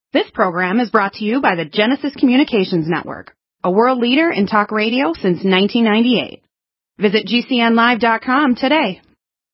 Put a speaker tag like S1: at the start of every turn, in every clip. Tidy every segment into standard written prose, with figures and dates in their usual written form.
S1: This program is brought to you by the Genesis Communications Network, a world leader in talk radio since 1998. Visit GCNlive.com today.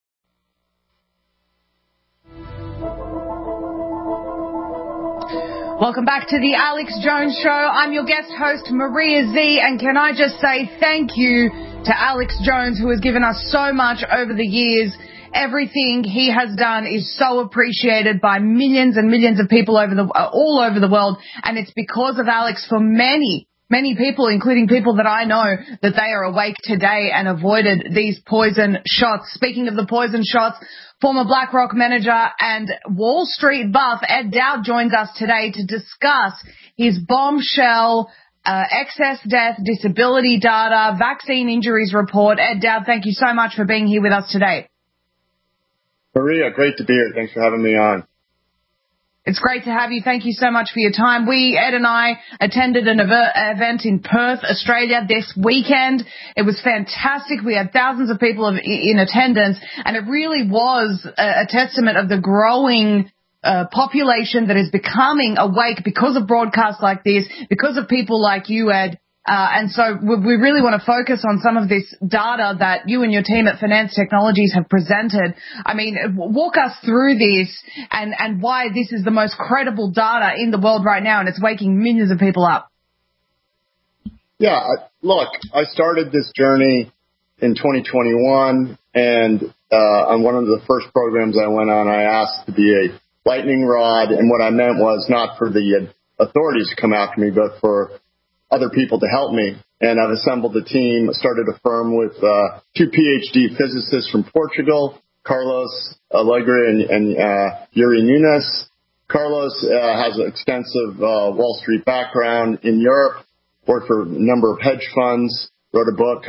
S2: Welcome back to the Alex Jones Show. I'm your guest host, Maria Z, and can I just say thank you to Alex Jones, who has given us so much over the years. Everything he has done is so appreciated by millions and millions of people all over the world, and it's because of Alex for many people, including people that I know, that they are awake today and avoided these poison shots. Speaking of the poison shots, former BlackRock manager and Wall Street buff Ed Dowd joins us today to discuss his bombshell excess death, disability data, vaccine injuries report. Ed Dowd, thank you so much for being here with us today.
S3: Maria, great to be here. Thanks for having me on.
S2: It's great to have you. Thank you so much for your time. Ed and I, attended an event in Perth, Australia this weekend. It was fantastic. We had thousands of people in attendance, and it really was a testament of the growing population that is becoming awake because of broadcasts like this, because of people like you, Ed. And so we really want to focus on some of this data that you and your team at Finance Technologies have presented. I mean, walk us through this and why this is the most credible data in the world right now, and it's waking millions of people up.
S3: Yeah, look, I started this journey in 2021, and on one of the first programs I went on, I asked to be a lightning rod, and what I meant was not for the authorities to come after me, but for other people to help me. And I've assembled a team, started a firm with two PhD physicists from Portugal, Carlos Alegre and Yuri Nunes. Carlos has an extensive Wall Street background in Europe, worked for a number of hedge funds, wrote a book,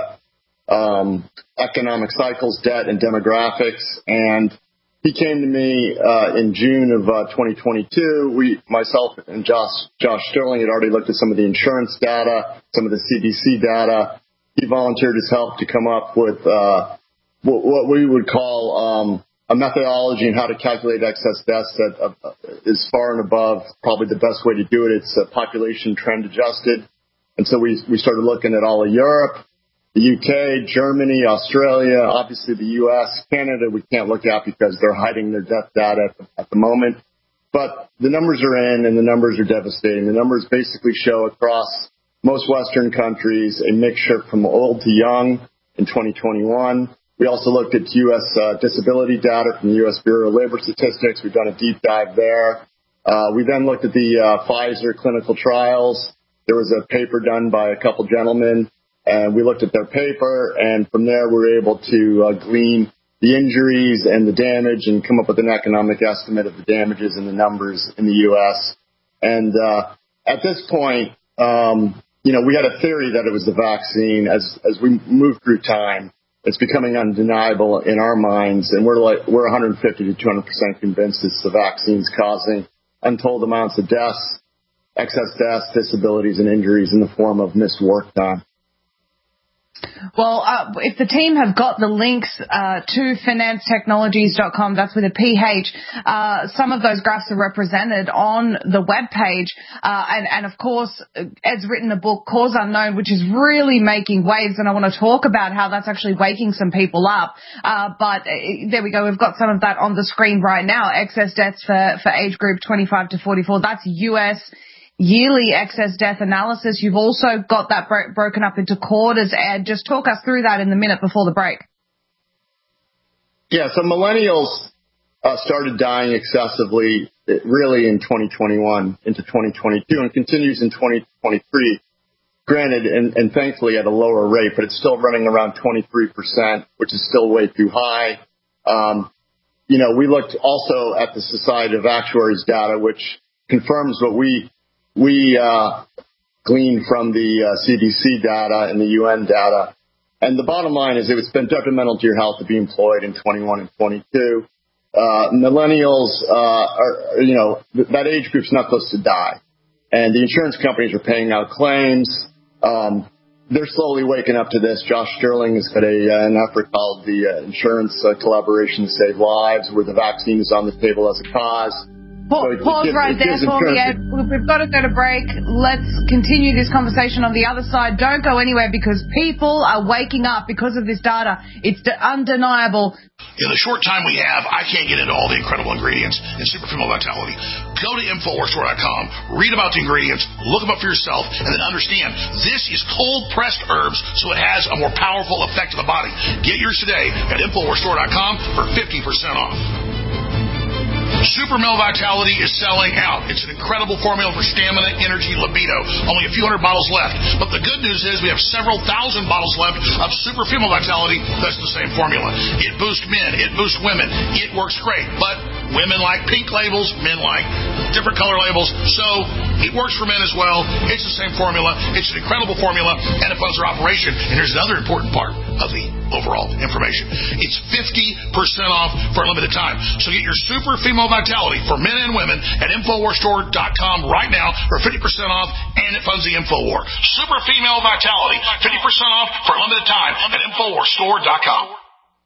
S3: Economic Cycles, Debt, and Demographics, and he came to me in June of 2022. Myself and Josh Sterling had already looked at some of the insurance data, some of the CDC data. He volunteered his help to come up with what we would call a methodology on how to calculate excess deaths that is far and above probably the best way to do it. It's population trend adjusted. And so we started looking at all of Europe, the UK, Germany, Australia, obviously the US, Canada we can't look at because they're hiding their death data at the moment. But the numbers are in, and the numbers are devastating. The numbers basically show across most Western countries a mixture from old to young in 2021. We also looked at US disability data from the US Bureau of Labor Statistics. We've done a deep dive there. We then looked at the Pfizer clinical trials. There was a paper done by a couple gentlemen, and we looked at their paper, and from there we were able to glean the injuries and the damage and come up with an economic estimate of the damages and the numbers in the U.S. And at this point, we had a theory that it was the vaccine. As we move through time, it's becoming undeniable in our minds, and we're 150 to 200% convinced it's the vaccines causing untold amounts of deaths, excess deaths, disabilities, and injuries in the form of missed work time.
S2: Well, if the team have got the links to financetechnologies.com, that's with a PH, some of those graphs are represented on the webpage. And of course, Ed's written a book, Cause Unknown, which is really making waves, and I want to talk about how that's actually waking some people up. But there we go. We've got some of that on the screen right now. Excess deaths for age group 25 to 44. That's U.S. yearly excess death analysis. You've also got that broken up into quarters, Ed. Just talk us through that in the minute before the break.
S3: Yeah, so millennials started dying excessively really in 2021 into 2022 and continues in 2023. Granted, and thankfully at a lower rate, but it's still running around 23%, which is still way too high. We looked also at the Society of Actuaries data, which confirms what we gleaned from the CDC data and the UN data. And the bottom line is it's been detrimental to your health to be employed in 21 and 22. Millennials that age group's not supposed to die. And the insurance companies are paying out claims. They're slowly waking up to this. Josh Sterling has got an effort called the Insurance Collaboration to Save Lives, where the vaccine is on the table as a cause.
S2: Pause right there for me, Ed. We've got to go to break. Let's continue this conversation on the other side. Don't go anywhere because people are waking up because of this data. It's undeniable.
S4: In the short time we have, I can't get into all the incredible ingredients in Super Female Vitality. Go to InfoWarsStore.com, read about the ingredients, look them up for yourself, and then understand this is cold-pressed herbs, so it has a more powerful effect on the body. Get yours today at InfoWarsStore.com for 50% off. Super Male Vitality is selling out. It's an incredible formula for stamina, energy, libido. Only a few hundred bottles left. But the good news is we have several thousand bottles left of Super Female Vitality that's the same formula. It boosts men. It boosts women. It works great. But women like pink labels. Men like different color labels. So it works for men as well. It's the same formula. It's an incredible formula, and it funds our operation. And here's another important part of the overall information. It's 50% off for a limited time. So get your Super Female Vitality for men and women at InfoWarsStore.com right now for 50% off, and it funds the InfoWar. Super Female Vitality, 50% off for a limited time at InfoWarsStore.com.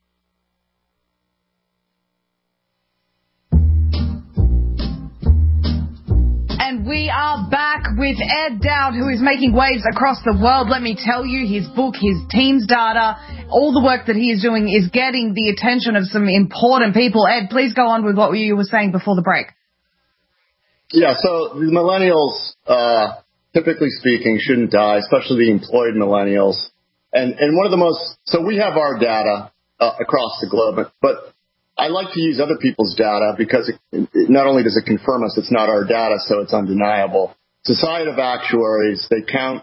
S2: And we are back with Ed Dowd, who is making waves across the world. Let me tell you, his book, his team's data, all the work that he is doing is getting the attention of some important people. Ed, please go on with what you were saying before the break.
S3: Yeah, so the millennials, typically speaking, shouldn't die, especially the employed millennials. And one of the most, so we have our data across the globe, but I like to use other people's data because it not only does it confirm us, it's not our data, so it's undeniable. Society of Actuaries, they count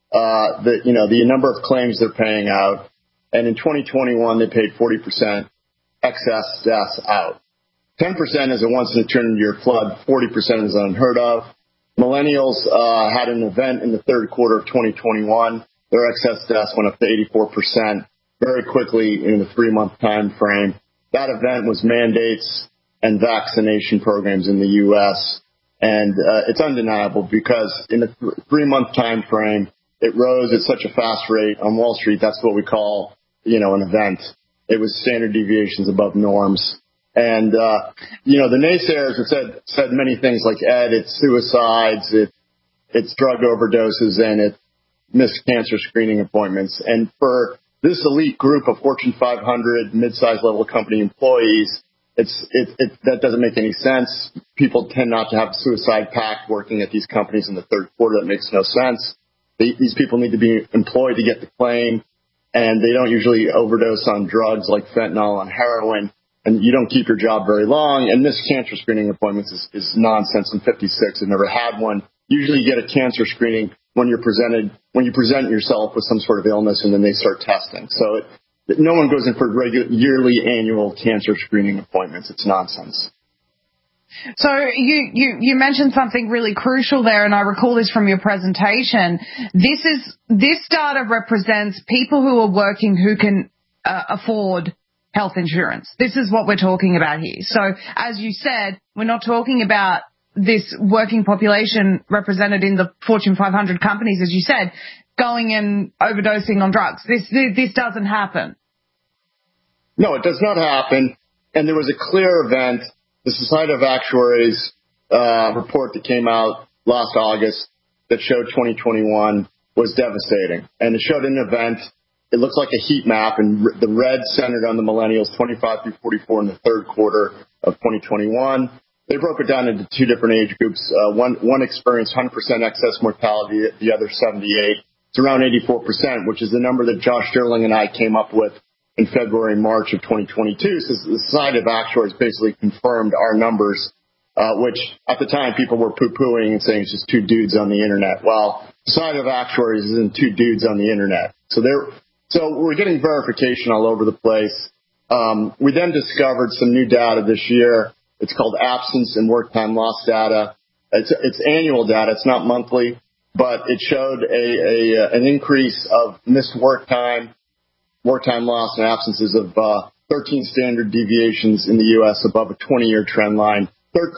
S3: the number of claims they're paying out, and in 2021 they paid 40% excess deaths out. 10% is a once-in-a-trillion-year flood. 40% is unheard of. Millennials had an event in the third quarter of 2021. Their excess deaths went up to 84% very quickly in the 3-month time frame. That event was mandates and vaccination programs in the U.S. And it's undeniable because in a 3-month time frame, it rose at such a fast rate on Wall Street. That's what we call, an event. It was standard deviations above norms. And, the naysayers have said many things like, Ed, it's suicides, it's drug overdoses, and it missed cancer screening appointments. And for this elite group of Fortune 500 mid-sized level company employees, that doesn't make any sense. People tend not to have a suicide pact working at these companies in the third quarter. That makes no sense. These people need to be employed to get the claim, and they don't usually overdose on drugs like fentanyl and heroin, and you don't keep your job very long. And missed cancer screening appointments is nonsense. I'm 56. I've never had one. Usually you get a cancer screening when you present yourself with some sort of illness, and then they start testing. So no one goes in for yearly, annual cancer screening appointments. It's nonsense.
S2: So you mentioned something really crucial there, and I recall this from your presentation. This data represents people who are working who can afford health insurance. This is what we're talking about here. So as you said, we're not talking about this working population represented in the Fortune 500 companies, as you said, going and overdosing on drugs. This doesn't happen.
S3: No, it does not happen. And there was a clear event. The Society of Actuaries report that came out last August that showed 2021 was devastating. And it showed an event. It looks like a heat map, and the red centered on the millennials, 25 through 44 in the third quarter of 2021. They broke it down into two different age groups. One experienced 100% excess mortality, the other 78. It's around 84%, which is the number that Josh Sterling and I came up with in February and March of 2022. So the Society of Actuaries basically confirmed our numbers, which at the time people were poo-pooing and saying it's just two dudes on the internet. Well, Society of Actuaries isn't two dudes on the internet. So we're getting verification all over the place. We then discovered some new data this year. It's called absence and work time loss data. It's annual data. It's not monthly, but it showed an increase of missed work time loss, and absences of 13 standard deviations in the U.S. above a 20-year trend line.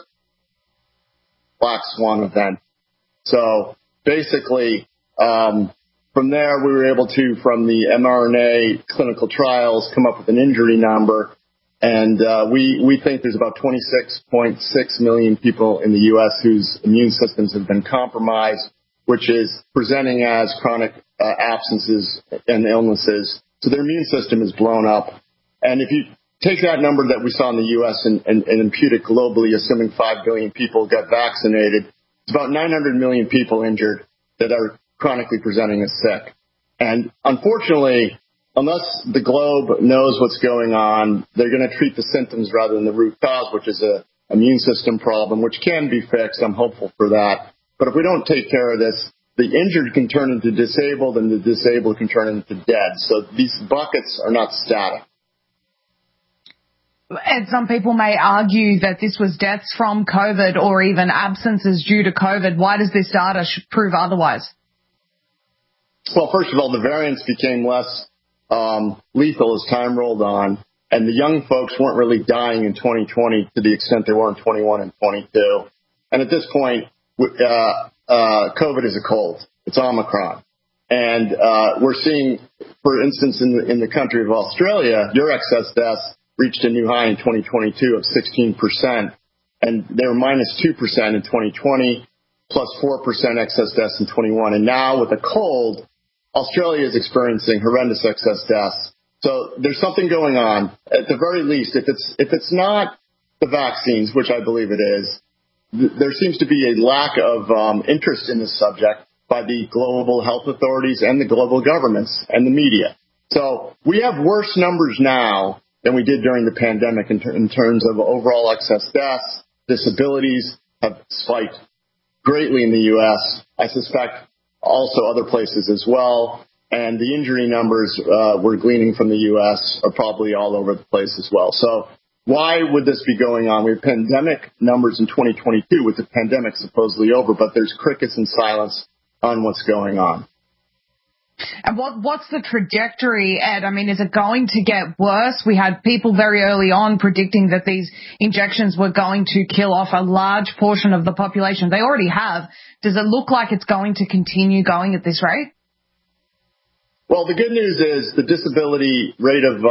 S3: Black swan event. So basically, from there, we were able to, from the mRNA clinical trials, come up with an injury number. And we think there's about 26.6 million people in the U.S. whose immune systems have been compromised, which is presenting as chronic absences and illnesses. So their immune system is blown up. And if you take that number that we saw in the U.S. and impute it globally, assuming 5 billion people got vaccinated, it's about 900 million people injured that are chronically presenting as sick. And unfortunately, unless the globe knows what's going on, they're going to treat the symptoms rather than the root cause, which is an immune system problem, which can be fixed. I'm hopeful for that. But if we don't take care of this, the injured can turn into disabled, and the disabled can turn into dead. So these buckets are not static.
S2: And some people may argue that this was deaths from COVID or even absences due to COVID. Why does this data prove otherwise?
S3: Well, first of all, the variants became less lethal as time rolled on, and the young folks weren't really dying in 2020 to the extent they were in 21 and 22. And at this point, COVID is a cold. It's Omicron. And we're seeing, for instance, in the country of Australia, your excess deaths reached a new high in 2022 of 16%, and they were minus 2% in 2020, plus 4% excess deaths in 21. And now with a cold, Australia is experiencing horrendous excess deaths. So there's something going on. At the very least, if it's not the vaccines, which I believe it is, there seems to be a lack of interest in this subject by the global health authorities and the global governments and the media. So we have worse numbers now than we did during the pandemic in terms of overall excess deaths. Disabilities have spiked greatly in the U.S. I suspect also other places as well. And the injury numbers we're gleaning from the U.S. are probably all over the place as well. So why would this be going on? We have pandemic numbers in 2022 with the pandemic supposedly over, but there's crickets and silence on what's going on.
S2: And what's the trajectory, Ed? I mean, is it going to get worse? We had people very early on predicting that these injections were going to kill off a large portion of the population. They already have. Does it look like it's going to continue going at this rate?
S3: Well, the good news is the disability rate of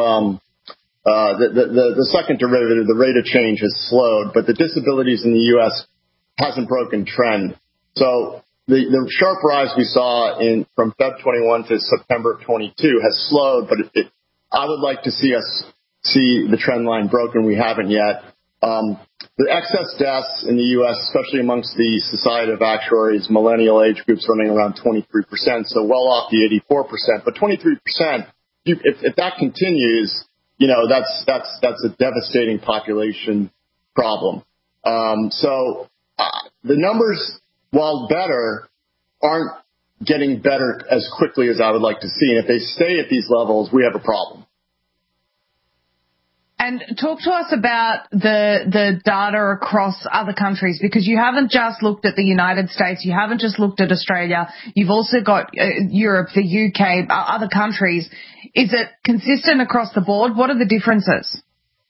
S3: the second derivative, the rate of change has slowed, but the disabilities in the U.S. hasn't broken trend. So the sharp rise we saw from Feb 21 to September of 22 has slowed, but I would like to see us see the trend line broken. We haven't yet. The excess deaths in the U.S., especially amongst the Society of Actuaries, millennial age groups running around 23%, so well off the 84%. But 23%, if that continues, that's a devastating population problem. So the numbers, while better, aren't getting better as quickly as I would like to see. And if they stay at these levels, we have a problem.
S2: And talk to us about the data across other countries, because you haven't just looked at the United States, you haven't just looked at Australia, you've also got Europe, the UK, other countries. Is it consistent across the board? What are the differences?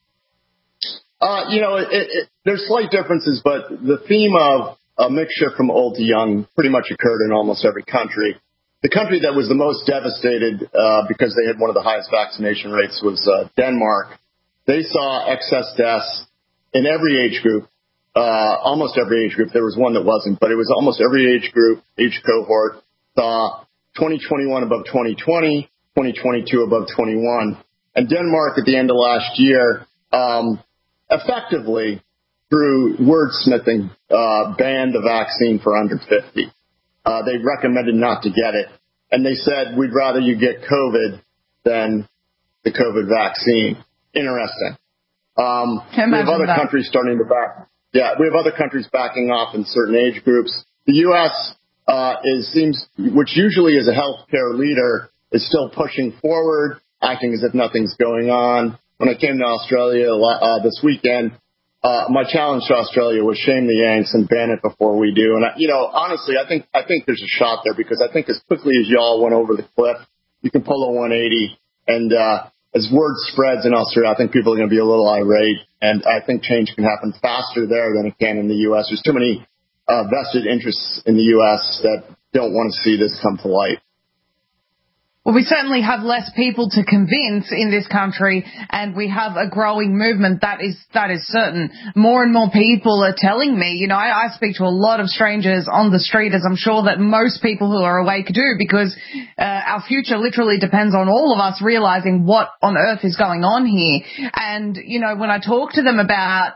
S2: There's
S3: slight differences, but the theme of a mixture from old to young pretty much occurred in almost every country. The country that was the most devastated because they had one of the highest vaccination rates was Denmark. They saw excess deaths in every age group, almost every age group. There was one that wasn't, but it was almost every age group, age cohort, saw 2021 above 2020, 2022 above 21. And Denmark at the end of last year, effectively, through wordsmithing, banned the vaccine for under 50. They recommended not to get it. And they said, we'd rather you get COVID than the COVID vaccine. Interesting. We have other countries starting to back. Yeah, we have other countries backing off in certain age groups. The U.S. Which usually is a healthcare leader, is still pushing forward, acting as if nothing's going on. When I came to Australia this weekend, my challenge to Australia was shame the Yanks and ban it before we do. And honestly, I think there's a shot there, because I think as quickly as y'all went over the cliff, you can pull a 180. And as word spreads in Australia, I think people are going to be a little irate, and I think change can happen faster there than it can in the U.S. There's too many vested interests in the U.S. that don't want to see this come to light.
S2: Well, we certainly have less people to convince in this country, and we have a growing movement. That is certain. More and more people are telling me, you know, I speak to a lot of strangers on the street, as I'm sure that most people who are awake do, because our future literally depends on all of us realizing what on earth is going on here. And, you know, when I talk to them about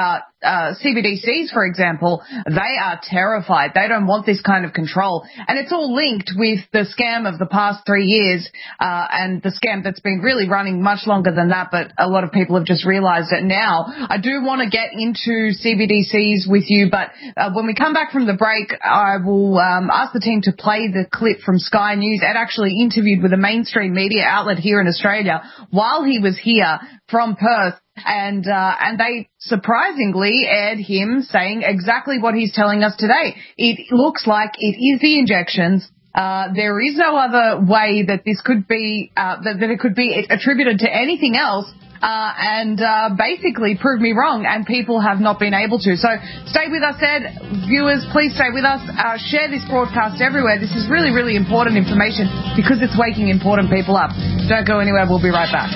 S2: CBDCs, for example, they are terrified. They don't want this kind of control. And it's all linked with the scam of the past 3 years, and the scam that's been really running much longer than that, but a lot of people have just realized it now. I do want to get into CBDCs with you, but when we come back from the break, I will ask the team to play the clip from Sky News. Ed actually interviewed with a mainstream media outlet here in Australia while he was here from Perth. And they surprisingly aired him saying exactly what he's telling us today. It looks like it is the injections. There is no other way that this could be, that it could be attributed to anything else. And basically prove me wrong, and people have not been able to. So stay with us, Ed. Viewers, please stay with us. Share this broadcast everywhere. This is really, really important information because it's waking important people up. Don't go anywhere. We'll be right back.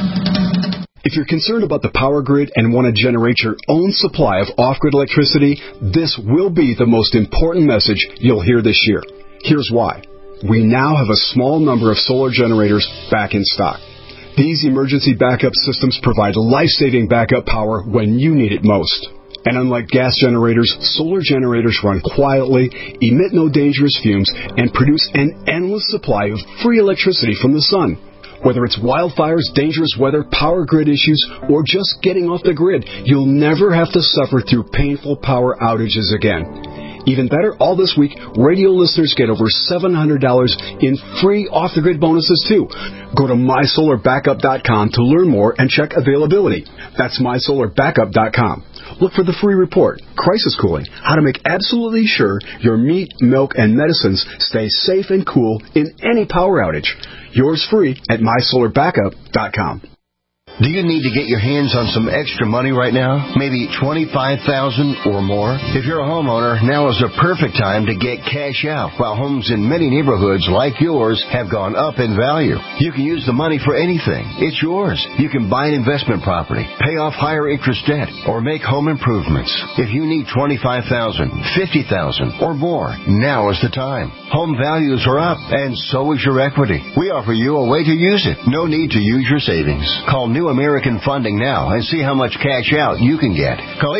S5: If you're concerned about the power grid and want to generate your own supply of off-grid electricity, this will be the most important message you'll hear this year. Here's why. We now have a small number of solar generators back in stock. These emergency backup systems provide life-saving backup power when you need it most. And unlike gas generators, solar generators run quietly, emit no dangerous fumes, and produce an endless supply of free electricity from the sun. Whether it's wildfires, dangerous weather, power grid issues, or just getting off the grid, you'll never have to suffer through painful power outages again. Even better, all this week, radio listeners get over $700 in free off-the-grid bonuses, too. Go to MySolarBackup.com to learn more and check availability. That's MySolarBackup.com. Look for the free report, Crisis Cooling, how to make absolutely sure your meat, milk, and medicines stay safe and cool in any power outage. Yours free at MySolarBackup.com.
S6: Do you need to get your hands on some extra money right now? Maybe $25,000 or more? If you're a homeowner, now is the perfect time to get cash out while homes in many neighborhoods like yours have gone up in value. You can use the money for anything. It's yours. You can buy an investment property, pay off higher interest debt, or make home improvements. If you need $25,000, $50,000 or more, now is the time. Home values are up, and so is your equity. We offer you a way to use it. No need to use your savings. Call New American Funding now and see how much cash out you can get. Call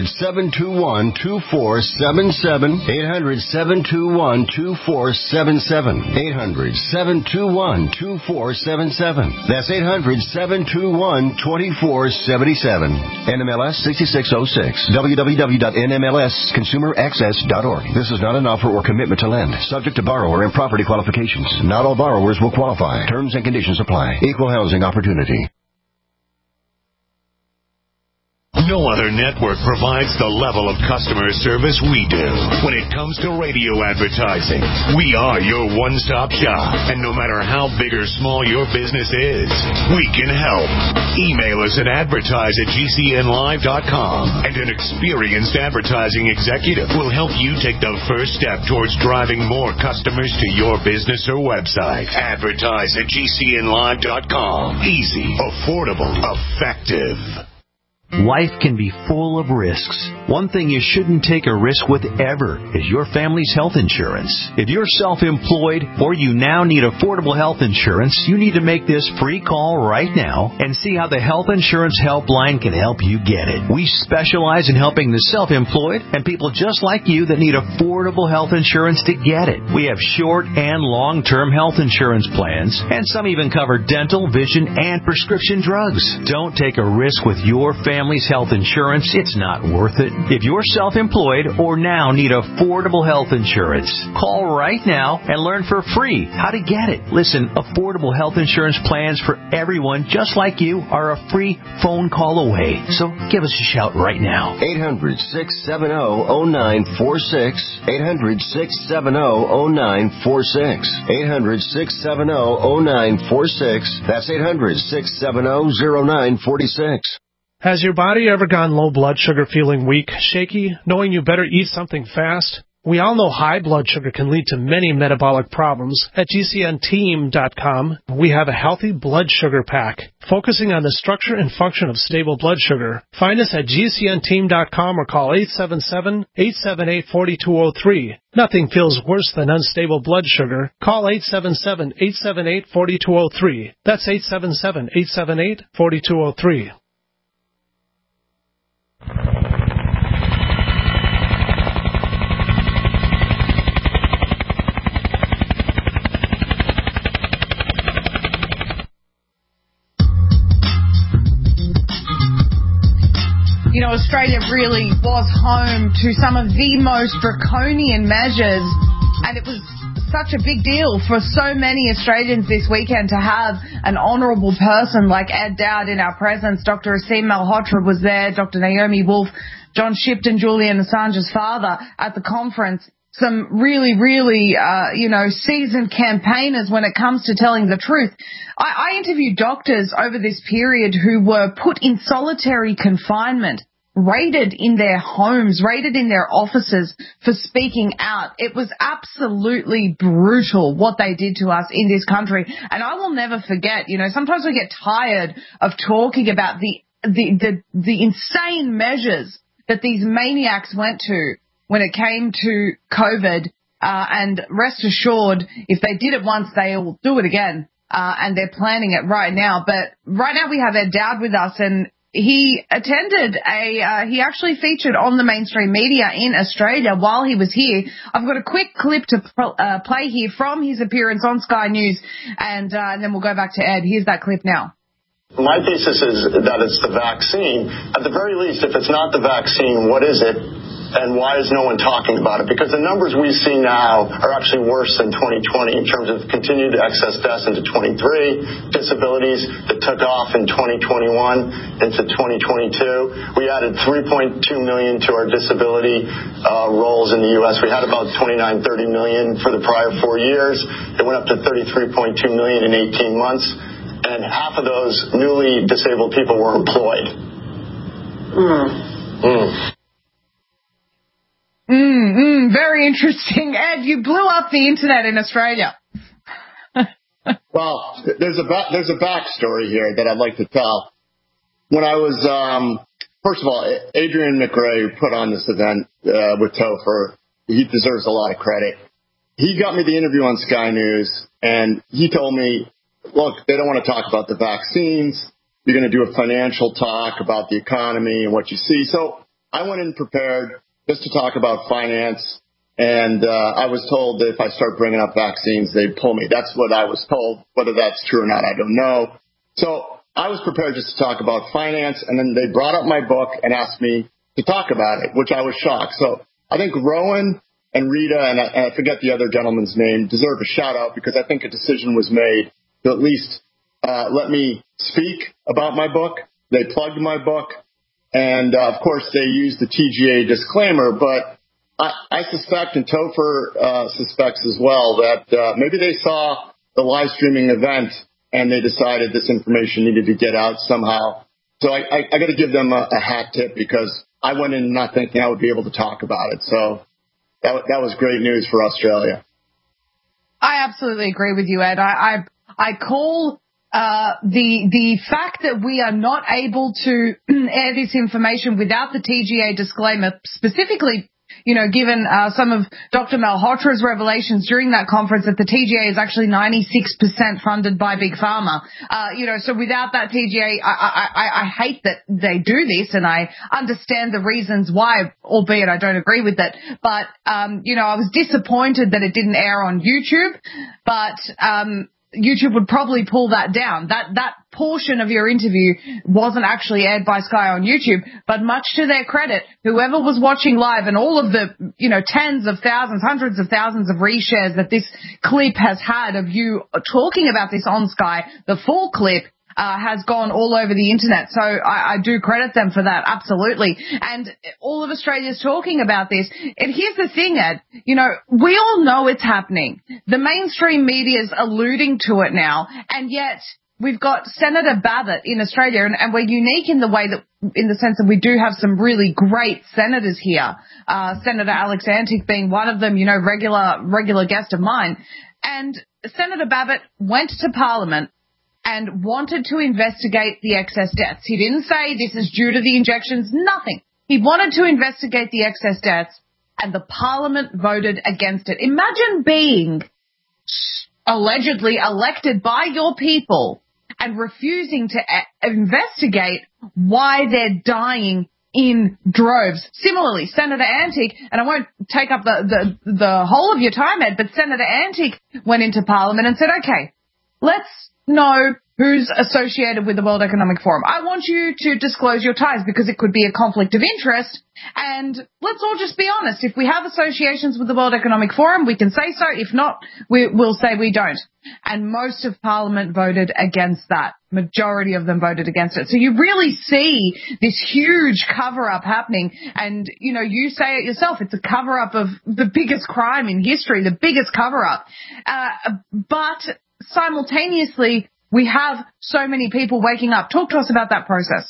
S6: 800-721-2477. 800-721-2477. 800-721-2477. That's 800-721-2477. NMLS 6606. www.nmlsconsumeraccess.org. This is not an offer or commitment to lend. Subject to borrower and property qualifications. Not all borrowers will qualify. Terms and conditions apply. Equal housing opportunity.
S7: No other network provides the level of customer service we do. When it comes to radio advertising, we are your one-stop shop. And no matter how big or small your business is, we can help. Email us at advertise@gcnlive.com, and an experienced advertising executive will help you take the first step towards driving more customers to your business or website. Advertise@gcnlive.com. Easy, affordable, effective.
S8: Life can be full of risks. One thing you shouldn't take a risk with ever is your family's health insurance. If you're self-employed or you now need affordable health insurance, you need to make this free call right now and see how the Health Insurance Helpline can help you get it. We specialize in helping the self-employed and people just like you that need affordable health insurance to get it. We have short and long-term health insurance plans, and some even cover dental, vision, and prescription drugs. Don't take a risk with your family's health insurance. It's not worth it. If you're self-employed or now need affordable health insurance, call right now and learn for free how to get it. Listen, affordable health insurance plans for everyone just like you are a free phone call away. So give us a shout right now.
S6: 800-670-0946. 800-670-0946. 800-670-0946. That's 800-670-0946.
S9: Has your body ever gone low blood sugar, feeling weak, shaky, knowing you better eat something fast? We all know high blood sugar can lead to many metabolic problems. At GCNteam.com, we have a healthy blood sugar pack, focusing on the structure and function of stable blood sugar. Find us at GCNteam.com or call 877-878-4203. Nothing feels worse than unstable blood sugar. Call 877-878-4203. That's 877-878-4203.
S2: You know, Australia really was home to some of the most draconian measures, and it was such a big deal for so many Australians this weekend to have an honourable person like Ed Dowd in our presence. Dr. Asim Malhotra was there, Dr. Naomi Wolf, John Shipton, Julian Assange's father at the conference. Some really, seasoned campaigners when it comes to telling the truth. I interviewed doctors over this period who were put in solitary confinement, raided in their homes, raided in their offices for speaking out. It was absolutely brutal what they did to us in this country. And I will never forget, sometimes we get tired of talking about the insane measures that these maniacs went to when it came to COVID, and rest assured, if they did it once, they will do it again, and they're planning it right now. But right now we have Ed Dowd with us, and he attended he actually featured on the mainstream media in Australia while he was here. I've got a quick clip to play here from his appearance on Sky News, and then we'll go back to Ed. Here's that clip now.
S3: My thesis is that it's the vaccine. At the very least, if it's not the vaccine, what is it? And why is no one talking about it? Because the numbers we see now are actually worse than 2020 in terms of continued excess deaths into 23, disabilities that took off in 2021 into 2022. We added 3.2 million to our disability rolls in the U.S. We had about 29, 30 million for the prior 4 years. It went up to 33.2 million in 18 months. And half of those newly disabled people were employed.
S2: Very interesting. Ed, you blew up the internet in Australia.
S3: Well, there's a backstory here that I'd like to tell. When I was, first of all, Adrian McRae, who put on this event with Topher, he deserves a lot of credit. He got me the interview on Sky News, and he told me, look, they don't want to talk about the vaccines. You're going to do a financial talk about the economy and what you see. So I went in prepared just to talk about finance, and I was told that if I start bringing up vaccines, they'd pull me. That's what I was told. Whether that's true or not, I don't know. So I was prepared just to talk about finance, and then they brought up my book and asked me to talk about it, which I was shocked. So I think Rowan and Rita, and I forget the other gentleman's name, deserve a shout-out because I think a decision was made to at least let me speak about my book. They plugged my book. And, of course, they used the TGA disclaimer, but I suspect, and Topher suspects as well, that maybe they saw the live streaming event and they decided this information needed to get out somehow. So I got to give them a hat tip because I went in not thinking I would be able to talk about it. So that was great news for Australia.
S2: I absolutely agree with you, Ed. I call the fact that we are not able to air this information without the TGA disclaimer, specifically, given some of Dr. Malhotra's revelations during that conference that the TGA is actually 96% funded by Big Pharma. So without that TGA, I hate that they do this, and I understand the reasons why, albeit I don't agree with it. But, I was disappointed that it didn't air on YouTube, but, YouTube would probably pull that down. That portion of your interview wasn't actually aired by Sky on YouTube, but much to their credit, whoever was watching live and all of the, tens of thousands, hundreds of thousands of reshares that this clip has had of you talking about this on Sky, the full clip has gone all over the internet. So I do credit them for that, absolutely. And all of Australia's talking about this. And here's the thing, Ed, we all know it's happening. The mainstream media is alluding to it now, and yet we've got Senator Babbitt in Australia, and we're unique in the sense that we do have some really great senators here. Senator Alex Antic being one of them, regular guest of mine. And Senator Babbitt went to Parliament and wanted to investigate the excess deaths. He didn't say this is due to the injections, nothing. He wanted to investigate the excess deaths, and the Parliament voted against it. Imagine being allegedly elected by your people and refusing to investigate why they're dying in droves. Similarly, Senator Antic, and I won't take up the whole of your time, Ed, but Senator Antic went into Parliament and said, okay, let's know who's associated with the World Economic Forum. I want you to disclose your ties because it could be a conflict of interest. And let's all just be honest. If we have associations with the World Economic Forum, we can say so. If not, we'll say we don't. And most of Parliament voted against that. Majority of them voted against it. So you really see this huge cover-up happening. And, you say it yourself. It's a cover-up of the biggest crime in history, the biggest cover-up. But simultaneously, we have so many people waking up. Talk to us about that process.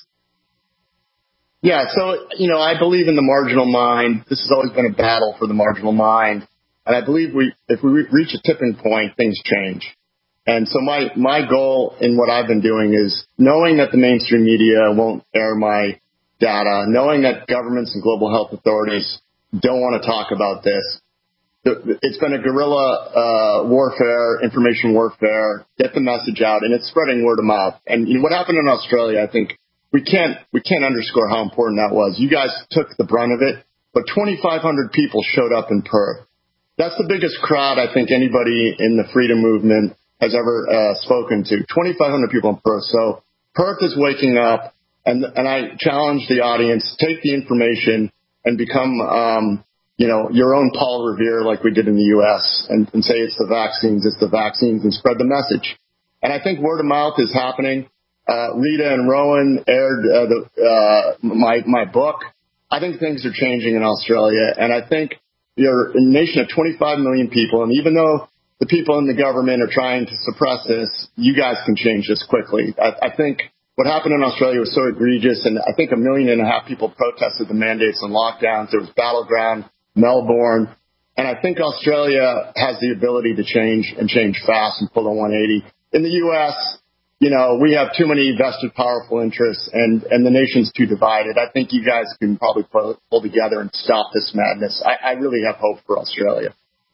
S3: Yeah, so, I believe in the marginal mind. This has always been a battle for the marginal mind. And I believe if we reach a tipping point, things change. And so my goal in what I've been doing is knowing that the mainstream media won't air my data, knowing that governments and global health authorities don't want to talk about this. It's been a guerrilla warfare, information warfare, get the message out, and it's spreading word of mouth. And what happened in Australia, I think we can't underscore how important that was. You guys took the brunt of it, but 2,500 people showed up in Perth. That's the biggest crowd I think anybody in the freedom movement has ever spoken to. 2,500 people in Perth. So Perth is waking up, and I challenge the audience, take the information and become your own Paul Revere like we did in the U.S. and say it's the vaccines, and spread the message. And I think word of mouth is happening. Rita and Rowan aired my book. I think things are changing in Australia, and I think you're a nation of 25 million people, and even though the people in the government are trying to suppress this, you guys can change this quickly. I think what happened in Australia was so egregious, and I think 1.5 million people protested the mandates and lockdowns. There was Battleground, Melbourne, and I think Australia has the ability to change and change fast and pull a 180. In the U.S., we have too many vested powerful interests, and the nation's too divided. I think you guys can probably pull together and stop this madness. I really have hope for Australia.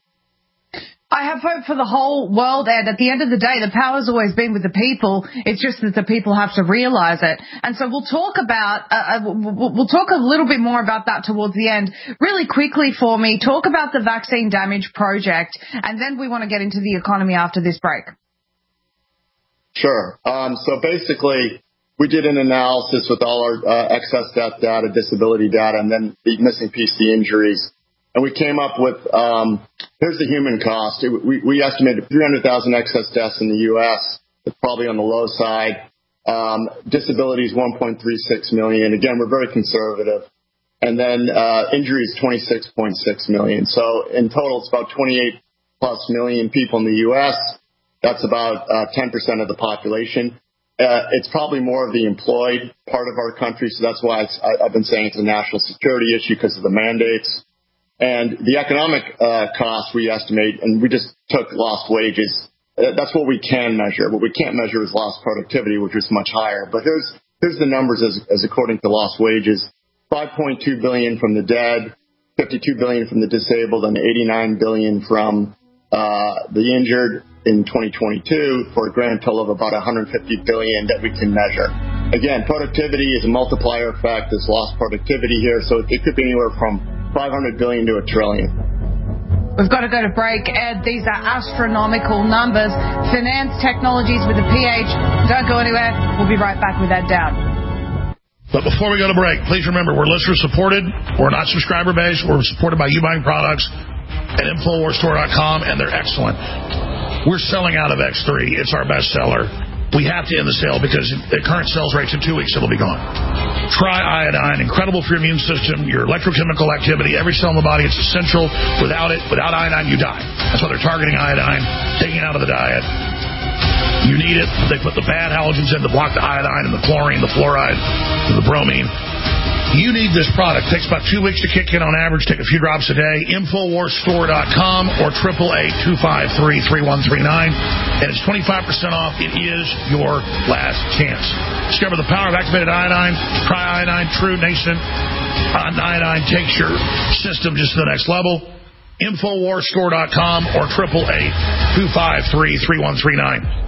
S2: I have hope for the whole world, Ed. At the end of the day, the power's always been with the people. It's just that the people have to realize it. And so we'll talk about, we'll talk a little bit more about that towards the end. Really quickly for me, talk about the Vaccine Damage Project, and then we want to get into the economy after this break.
S3: Sure. So basically, we did an analysis with all our excess death data, disability data, and then the missing piece, the injuries. And we came up with, here's the human cost. We estimated 300,000 excess deaths in the U.S. It's probably on the low side. Disabilities, 1.36 million. Again, we're very conservative. And then injuries, 26.6 million. So in total, it's about 28 plus million people in the U.S. That's about 10% of the population. It's probably more of the employed part of our country. So that's why I've been saying it's a national security issue because of the mandates. And the economic cost we estimate, and we just took lost wages. That's what we can measure. What we can't measure is lost productivity, which is much higher. But here's the numbers as according to lost wages. 5.2 billion from the dead, 52 billion from the disabled, and 89 billion from the injured in 2022 for a grand total of about 150 billion that we can measure. Again, productivity is a multiplier effect. There's lost productivity here, so it could be anywhere from 500 billion to $1 trillion.
S2: We've got to go to break, Ed. These are astronomical numbers. Finance Technologies with a PH. Don't go anywhere. We'll be right back with Ed Dowd.
S4: But before we go to break, please remember we're listener supported. We're not subscriber based. We're supported by you buying products at InfoWarsStore.com, and they're excellent. We're selling out of X3. It's our best seller. We have to end the sale because at current sales rates in 2 weeks, it'll be gone. Try iodine. Incredible for your immune system, your electrochemical activity, every cell in the body. It's essential. Without iodine, you die. That's why they're targeting iodine, taking it out of the diet. You need it. They put the bad halogens in to block the iodine and the chlorine, the fluoride, and the bromine. You need this product. It takes about 2 weeks to kick in on average. Take a few drops a day. InfoWarsStore.com or 888-253-3139. And it's 25% off. It is your last chance. Discover the power of activated iodine. Try iodine. True Nascent iodine takes your system just to the next level. InfoWarsStore.com or 888-253-3139.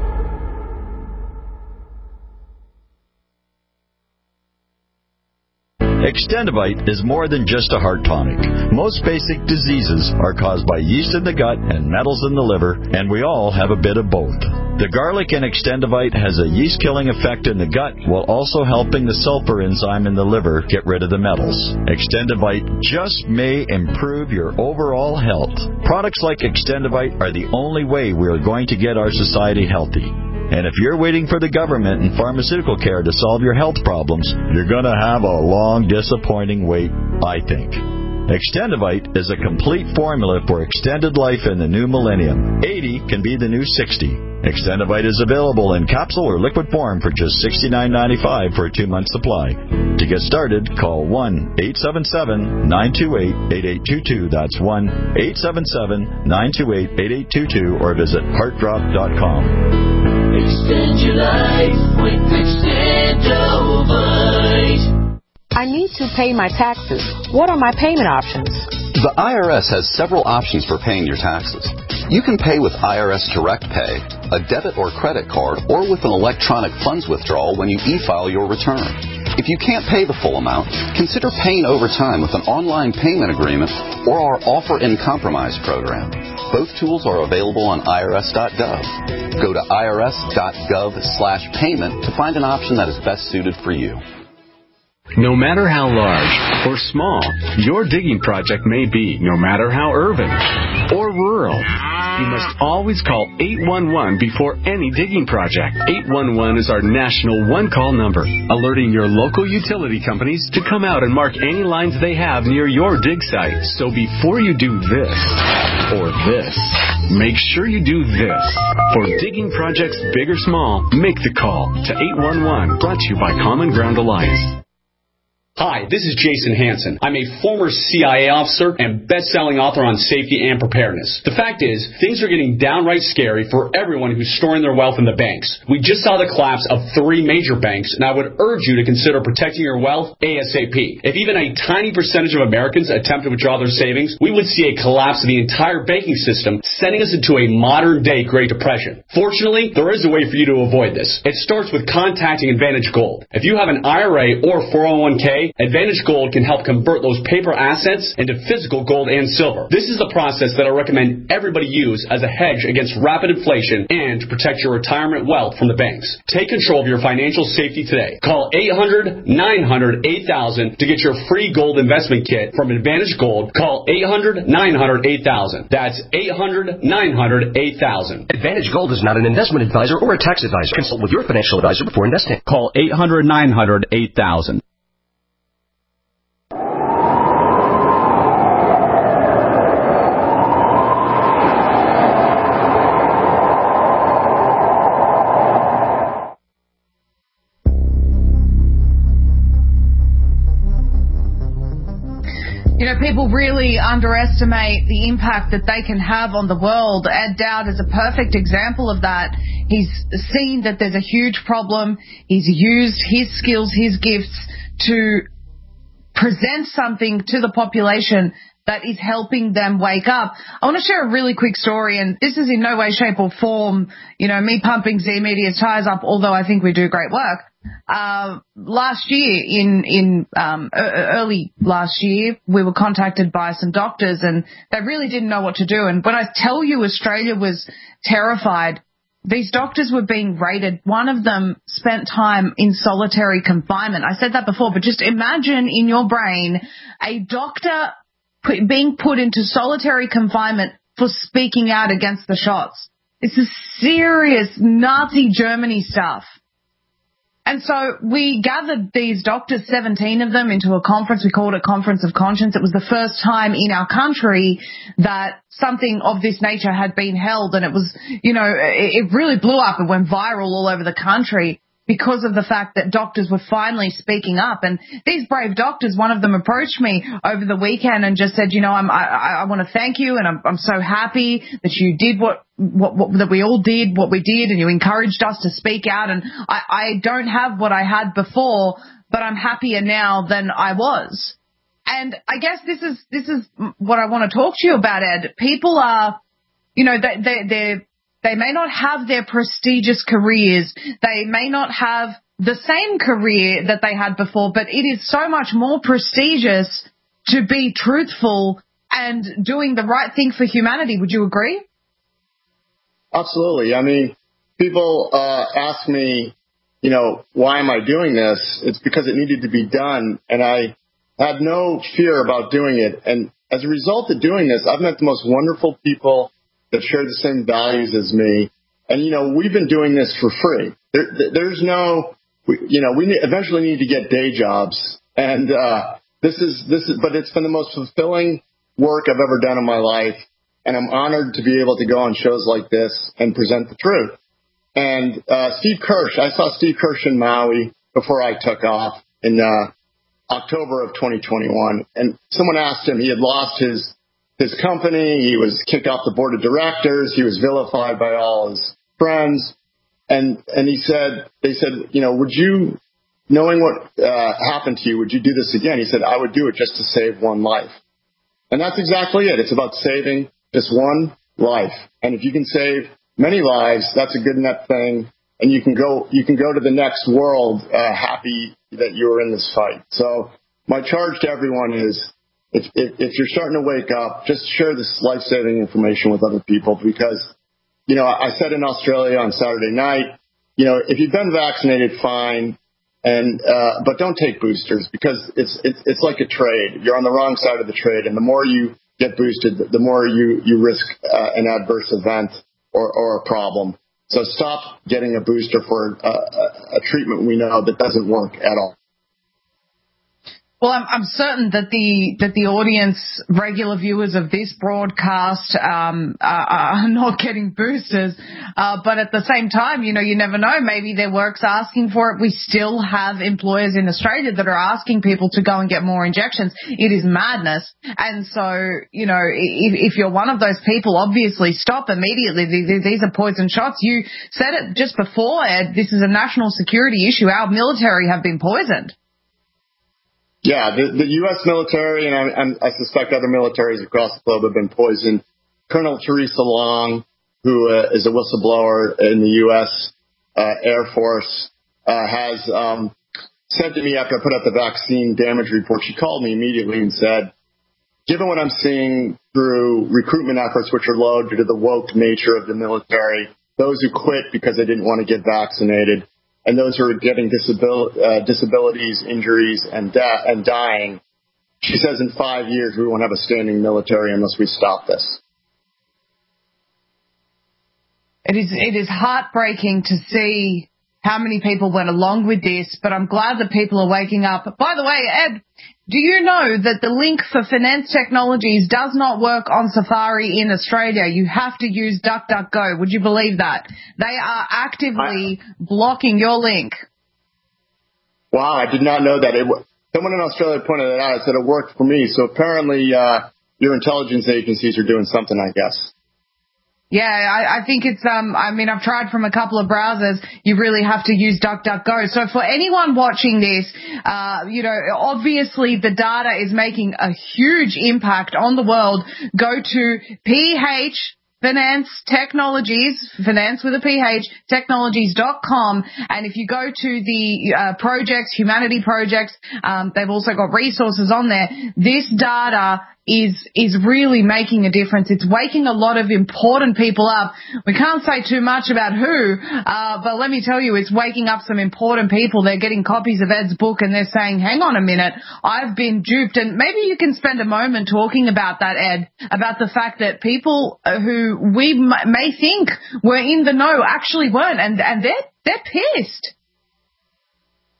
S10: Extendivite is more than just a heart tonic. Most basic diseases are caused by yeast in the gut and metals in the liver, and we all have a bit of both. The garlic in Extendivite has a yeast-killing effect in the gut while also helping the sulfur enzyme in the liver get rid of the metals. Extendivite just may improve your overall health. Products like Extendivite are the only way we are going to get our society healthy. And if you're waiting for the government and pharmaceutical care to solve your health problems, you're going to have a long, disappointing wait, I think. Extendivite is a complete formula for extended life in the new millennium. 80 can be the new 60. Extendivite is available in capsule or liquid form for just $69.95 for a 2-month supply. To get started, call 1-877-928-8822. That's 1-877-928-8822 or visit heartdrop.com.
S11: Extend your life with Extendivite.
S12: I need to pay my taxes. What are my payment options?
S13: The IRS has several options for paying your taxes. You can pay with IRS Direct Pay, a debit or credit card, or with an electronic funds withdrawal when you e-file your return. If you can't pay the full amount, consider paying over time with an online payment agreement or our Offer in Compromise program. Both tools are available on irs.gov. Go to irs.gov/payment to find an option that is best suited for you.
S14: No matter how large or small your digging project may be, no matter how urban or rural, you must always call 811 before any digging project. 811 is our national one-call number, alerting your local utility companies to come out and mark any lines they have near your dig site. So before you do this or this, make sure you do this. For digging projects big or small, make the call to 811. Brought to you by Common Ground Alliance.
S15: Hi, this is Jason Hansen. I'm a former CIA officer and best-selling author on safety and preparedness. The fact is, things are getting downright scary for everyone who's storing their wealth in the banks. We just saw the collapse of 3 major banks, and I would urge you to consider protecting your wealth ASAP. If even a tiny percentage of Americans attempt to withdraw their savings, we would see a collapse of the entire banking system, sending us into a modern-day Great Depression. Fortunately, there is a way for you to avoid this. It starts with contacting Advantage Gold. If you have an IRA or 401k, Advantage Gold can help convert those paper assets into physical gold and silver. This is the process that I recommend everybody use as a hedge against rapid inflation and to protect your retirement wealth from the banks. Take control of your financial safety today. Call 800-900-8000 to get your free gold investment kit from Advantage Gold. Call 800-900-8000. That's 800-900-8000.
S16: Advantage Gold is not an investment advisor or a tax advisor. Consult with your financial advisor before investing.
S15: Call 800-900-8000.
S2: People really underestimate the impact that they can have on the world. Ed Dowd is a perfect example of that. He's seen that there's a huge problem. He's used his skills, his gifts to present something to the population that is helping them wake up. I want to share a really quick story, and this is in no way, shape, or form, me pumping Z Media's tires up, although I think we do great work. Last year, early last year, we were contacted by some doctors, and they really didn't know what to do. And when I tell you Australia was terrified, these doctors were being raided. One of them spent time in solitary confinement. I said that before, but just imagine in your brain a doctor being put into solitary confinement for speaking out against the shots. This is serious Nazi Germany stuff. And so we gathered these doctors, 17 of them, into a conference. We called it Conference of Conscience. It was the first time in our country that something of this nature had been held. And it was, it really blew up. It went viral all over the country because of the fact that doctors were finally speaking up. And these brave doctors, one of them approached me over the weekend and just said, I want to thank you, and I'm so happy that you did what that we all did, what we did, and you encouraged us to speak out. And I don't have what I had before, but I'm happier now than I was. And I guess this is what I want to talk to you about, Ed. People are, they may not have their prestigious careers. They may not have the same career that they had before, but it is so much more prestigious to be truthful and doing the right thing for humanity. Would you agree?
S3: Absolutely. I mean, people ask me, why am I doing this? It's because it needed to be done, and I had no fear about doing it. And as a result of doing this, I've met the most wonderful people that share the same values as me. And, we've been doing this for free. There's no, we eventually need to get day jobs. And but it's been the most fulfilling work I've ever done in my life. And I'm honored to be able to go on shows like this and present the truth. And Steve Kirsch, I saw Steve Kirsch in Maui before I took off in October of 2021. And someone asked him, he had lost his company, he was kicked off the board of directors, he was vilified by all his friends, and they said, would you, knowing what happened to you, would you do this again? He said, I would do it just to save one life. And that's exactly it. It's about saving just one life. And if you can save many lives, that's a good enough thing, and you can go to the next world happy that you were in this fight. So my charge to everyone is, if you're starting to wake up, just share this life-saving information with other people, because, I said in Australia on Saturday night, if you've been vaccinated, fine, but don't take boosters, because it's like a trade. You're on the wrong side of the trade, and the more you get boosted, the more you risk an adverse event or a problem. So stop getting a booster for a treatment we know that doesn't work at all.
S2: Well, I'm certain that the audience, regular viewers of this broadcast, are not getting boosters. But at the same time, you never know. Maybe their work's asking for it. We still have employers in Australia that are asking people to go and get more injections. It is madness. And so, if you're one of those people, obviously stop immediately. These are poison shots. You said it just before, Ed. This is a national security issue. Our military have been poisoned.
S3: Yeah, the U.S. military, and I suspect other militaries across the globe have been poisoned. Colonel Teresa Long, who is a whistleblower in the U.S. Air Force, has said to me after I put out the vaccine damage report, she called me immediately and said, given what I'm seeing through recruitment efforts, which are low due to the woke nature of the military, those who quit because they didn't want to get vaccinated, and those who are getting disabilities, injuries, and dying, she says in 5 years we won't have a standing military unless we stop this.
S2: It is heartbreaking to see how many people went along with this, but I'm glad that people are waking up. By the way, Ed, do you know that the link for Finance Technologies does not work on Safari in Australia? You have to use DuckDuckGo. Would you believe that? They are actively blocking your link.
S3: Wow, I did not know that. Someone in Australia pointed it out. I said it worked for me. So apparently your intelligence agencies are doing something, I guess.
S2: Yeah, I think it's, I've tried from a couple of browsers. You really have to use DuckDuckGo. So for anyone watching this, obviously the data is making a huge impact on the world. Go to PH Finance Technologies, finance with a PH, technologies.com. And if you go to the projects, humanity projects, they've also got resources on there. This data is really making a difference. It's waking a lot of important people up. We can't say too much about who, but let me tell you, it's waking up some important people. They're getting copies of Ed's book and they're saying, hang on a minute, I've been duped. And maybe you can spend a moment talking about that, Ed, about the fact that people who we may think were in the know actually weren't, and they're pissed.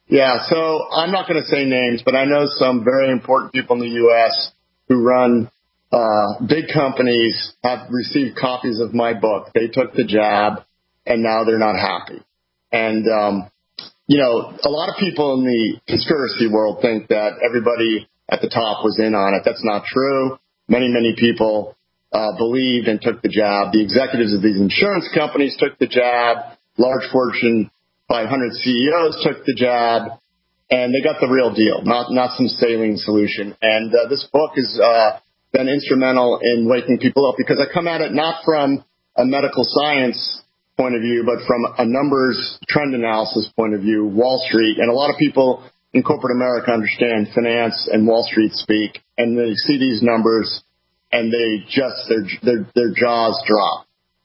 S3: Yeah, so I'm not going to say names, but I know some very important people in the U.S. who run big companies have received copies of my book. They took the jab, and now they're not happy. And, a lot of people in the conspiracy world think that everybody at the top was in on it. That's not true. Many, many people believed and took the jab. The executives of these insurance companies took the jab. Large Fortune 500 CEOs took the jab, and they got the real deal, not some saline solution. And this book has been instrumental in waking people up, because I come at it not from a medical science point of view, but from a numbers trend analysis point of view, Wall Street. And a lot of people in corporate America understand finance and Wall Street speak, and they see these numbers and they just, their jaws drop.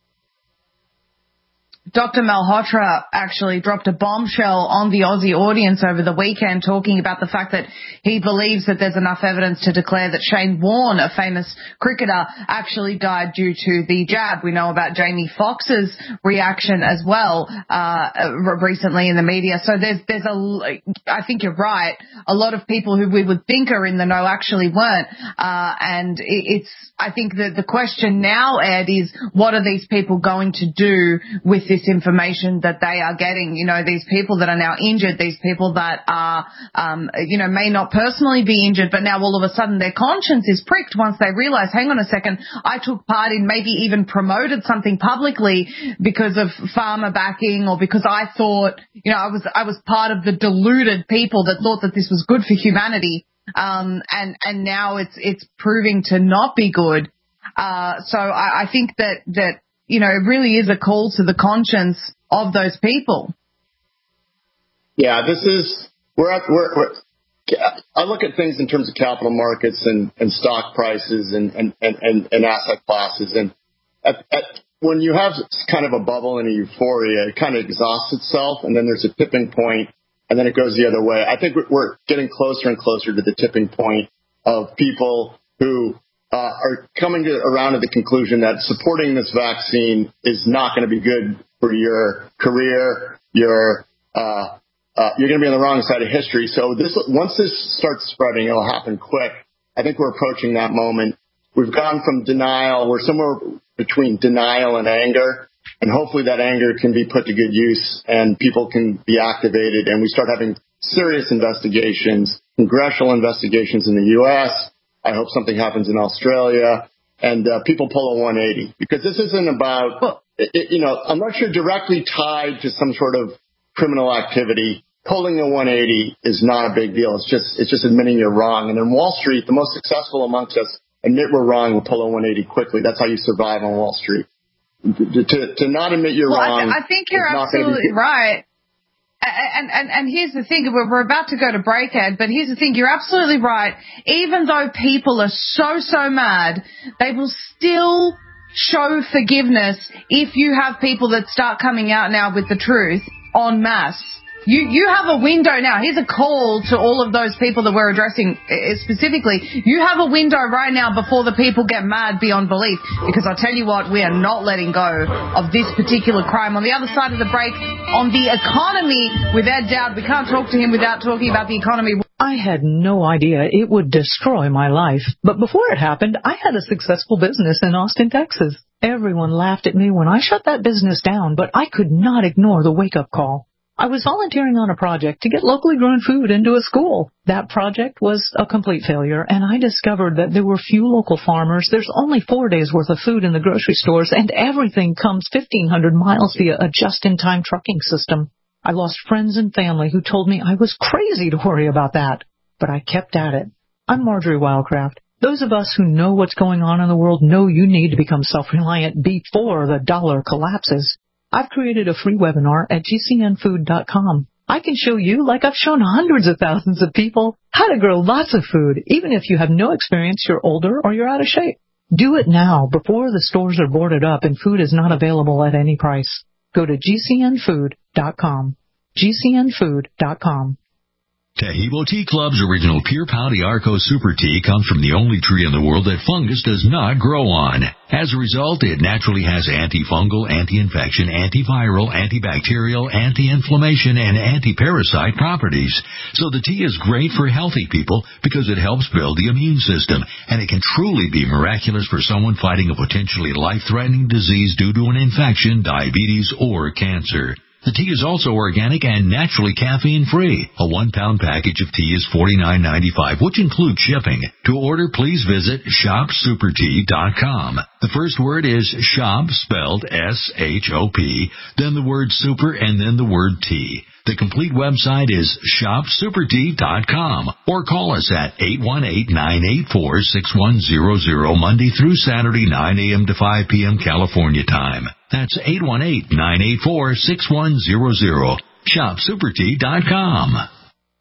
S2: Dr. Malhotra actually dropped a bombshell on the Aussie audience over the weekend, talking about the fact that he believes that there's enough evidence to declare that Shane Warne, a famous cricketer, actually died due to the jab. We know about Jamie Foxx's reaction as well recently in the media. So I think you're right, a lot of people who we would think are in the know actually weren't. And I think that the question now, Ed, is what are these people going to do with this information that they are getting? These people that are now injured, these people that are, may not personally be injured, but now all of a sudden their conscience is pricked once they realize, hang on a second, I took part in, maybe even promoted something publicly because of pharma backing, or because I thought, I was part of the deluded people that thought that this was good for humanity. And now it's proving to not be good. So I think that it really is a call to the conscience of those people.
S3: Yeah, I look at things in terms of capital markets and stock prices and asset classes. And when you have kind of a bubble and a euphoria, it kind of exhausts itself, and then there's a tipping point, and then it goes the other way. I think we're getting closer and closer to the tipping point of people who are coming around to the conclusion that supporting this vaccine is not going to be good for your career. You're going to be on the wrong side of history. So once this starts spreading, it'll happen quick. I think we're approaching that moment. We've gone from denial. We're somewhere between denial and anger, and hopefully that anger can be put to good use and people can be activated, and we start having serious investigations, congressional investigations in the U.S. I hope something happens in Australia, and people pull a 180, because this isn't about, unless you're directly tied to some sort of criminal activity, pulling a 180 is not a big deal. It's just admitting you're wrong. And in Wall Street, the most successful amongst us admit we're wrong and pull a 180 quickly. That's how you survive on Wall Street. To not admit you're wrong.
S2: I think you're absolutely right. And here's the thing, we're about to go to break, Ed, but here's the thing, you're absolutely right. Even though people are so mad, they will still show forgiveness if you have people that start coming out now with the truth en masse. You have a window now. Here's a call to all of those people that we're addressing specifically. You have a window right now before the people get mad beyond belief, because I'll tell you what, we are not letting go of this particular crime. On the other side of the break, on the economy with Ed Dowd. We can't talk to him without talking about the economy.
S17: I had no idea it would destroy my life. But before it happened, I had a successful business in Austin, Texas. Everyone laughed at me when I shut that business down, but I could not ignore the wake-up call. I was volunteering on a project to get locally grown food into a school. That project was a complete failure, and I discovered that there were few local farmers. There's only 4 days' worth of food in the grocery stores, and everything comes 1,500 miles via a just-in-time trucking system. I lost friends and family who told me I was crazy to worry about that, but I kept at it. I'm Marjorie Wildcraft. Those of us who know what's going on in the world know you need to become self-reliant before the dollar collapses. I've created a free webinar at GCNfood.com. I can show you, like I've shown hundreds of thousands of people, how to grow lots of food, even if you have no experience, you're older, or you're out of shape. Do it now, before the stores are boarded up and food is not available at any price. Go to GCNfood.com. GCNfood.com.
S18: Tahibo Tea Club's original Pure Pau Arco Super Tea comes from the only tree in the world that fungus does not grow on. As a result, it naturally has antifungal, anti-infection, antiviral, antibacterial, anti-inflammation, and anti-parasite properties. So the tea is great for healthy people because it helps build the immune system, and it can truly be miraculous for someone fighting a potentially life-threatening disease due to an infection, diabetes, or cancer. The tea is also organic and naturally caffeine-free. A 1-pound package of tea is $49.95, which includes shipping. To order, please visit shopsupertea.com. The first word is shop, spelled S-H-O-P, then the word super, and then the word tea. The complete website is shopsupertea.com, or call us at 818-984-6100 Monday through Saturday, 9 a.m. to 5 p.m. California time. That's 818-984-6100. shopsupertea.com.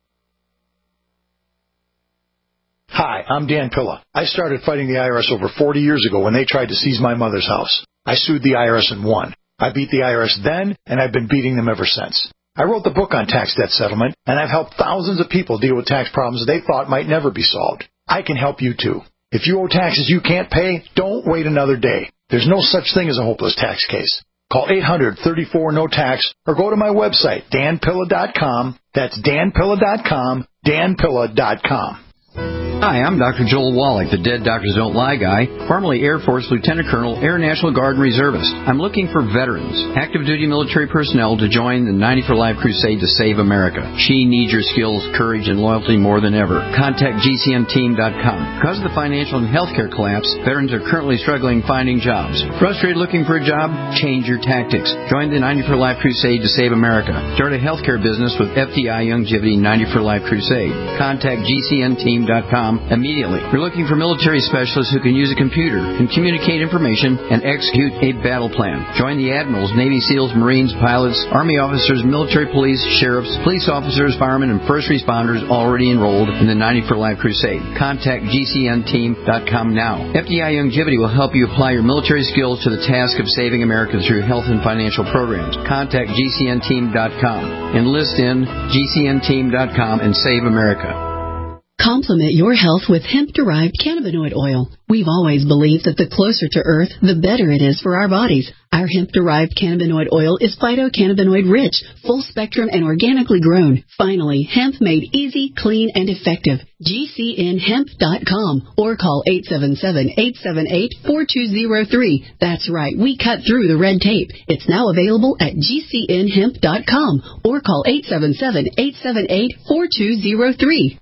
S19: Hi, I'm Dan Pilla. I started fighting the IRS over 40 years ago when they tried to seize my mother's house. I sued the IRS and won. I beat the IRS then, and I've been beating them ever since. I wrote the book on tax debt settlement, and I've helped thousands of people deal with tax problems they thought might never be solved. I can help you too. If you owe taxes you can't pay, don't wait another day. There's no such thing as a hopeless tax case. Call 800-34-NO-TAX or go to my website, danpilla.com. That's danpilla.com, danpilla.com.
S20: Hi, I'm Dr. Joel Wallach, the Dead Doctors Don't Lie guy, formerly Air Force Lieutenant Colonel, Air National Guard and Reservist. I'm looking for veterans, active duty military personnel to join the 90 for Life crusade to save America. She needs your skills, courage, and loyalty more than ever. Contact GCNteam.com. Because of the financial and healthcare collapse, veterans are currently struggling finding jobs. Frustrated looking for a job? Change your tactics. Join the 90 for Life crusade to save America. Start a healthcare business with FDI Youngevity 90 for Life crusade. Contact GCNteam.com immediately. We're looking for military specialists who can use a computer and communicate information and execute a battle plan. Join the admirals, Navy SEALs, Marines, pilots, Army officers, military police, sheriffs, police officers, firemen, and first responders already enrolled in the 90 for Life crusade. Contact GCNteam.com now. FDI Youngevity will help you apply your military skills to the task of saving America through health and financial programs. Contact GCNteam.com. Enlist in GCNteam.com and save America.
S21: Complement your health with hemp-derived cannabinoid oil. We've always believed that the closer to Earth, the better it is for our bodies. Our hemp-derived cannabinoid oil is phytocannabinoid-rich, full-spectrum, and organically grown. Finally, hemp made easy, clean, and effective. GCNhemp.com or call 877-878-4203. That's right, we cut through the red tape. It's now available at GCNhemp.com or call 877-878-4203.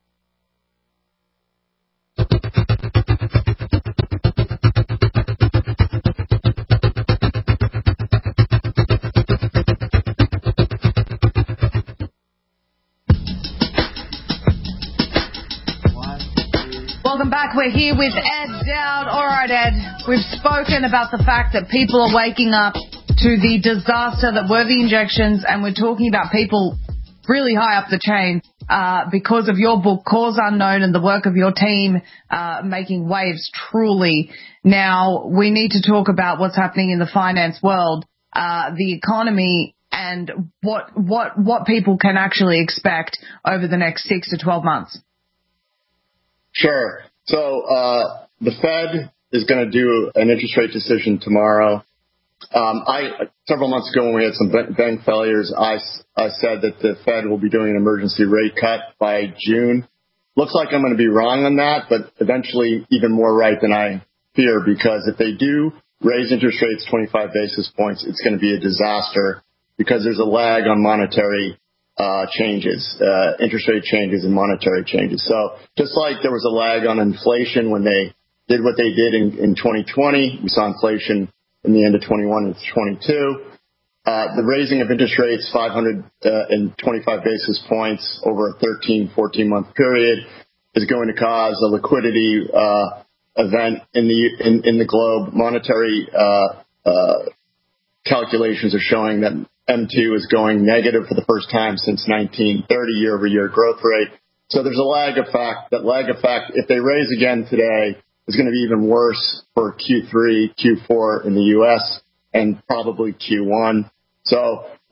S2: Welcome back. We're here with Ed Dowd. All right, Ed, we've spoken about the fact that people are waking up to the disaster that were the injections, and we're talking about people really high up the chain because of your book, Cause Unknown, and the work of your team making waves truly. Now, we need to talk about what's happening in the finance world, the economy, and what people can actually expect over the next 6 to 12 months.
S3: Sure. So the Fed is going to do an interest rate decision tomorrow. Several months ago when we had some bank failures, I said that the Fed will be doing an emergency rate cut by June. Looks like I'm going to be wrong on that, but eventually even more right than I fear, because if they do raise interest rates 25 basis points, it's going to be a disaster because there's a lag on monetary changes, interest rate changes and monetary changes. So just like there was a lag on inflation when they did what they did in 2020, we saw inflation in the end of 21 and 22. The raising of interest rates 525 basis points over a 14-month period is going to cause a liquidity event in the globe. Monetary calculations are showing that M2 is going negative for the first time since 1930 year-over-year growth rate. So there's a lag effect. That lag effect, if they raise again today, is going to be even worse for Q3, Q4 in the U.S., and probably Q1. So